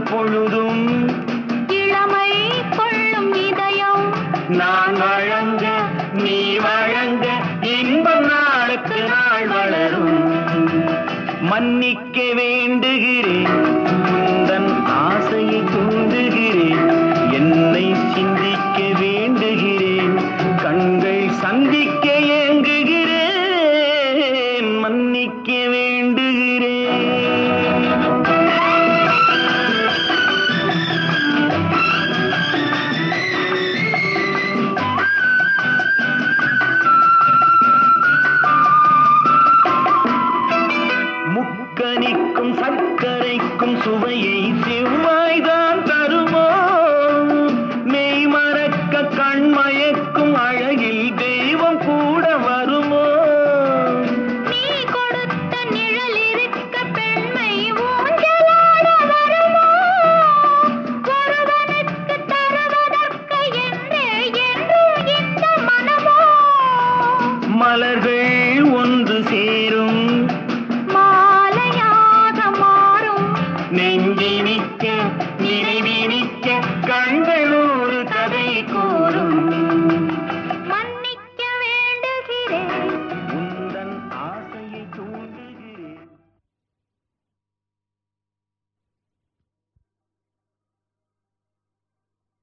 பொழுதும் இளமை கொள்ளும் இதயம் நான் வழங்க நீ வழங்க இன்பம் நாளுக்கு நாள் வளரும். மன்னிக்க வேண்டுகிறேன், உந்தன் ஆசையை தூண்டுகிறேன், என்னை சிந்திக்க வேண்டுகிறேன், கண்கள் சந்திக்க ஏங்குகிறேன், மன்னிக்க வேண்டுகிறேன். முக்கனிக்கும் சர்க்கரைக்கும் சுவையை செவ்வாய்தான் தருமோ, மெய் மறக்க கண்மயக்கும் அழகில் தெய்வம் கூட வருமோ. நீ கொடுத்த நிழல் இருக்க பெண்மை ஊஞ்சலாட வருமோ, ஒருவனுக்கு தருவதற்கு என்றே என்றும் இந்த மனமோ. மலர்கள் ஒன்று சேரும் மாலையாக மாறும் நெஞ்சினிக்க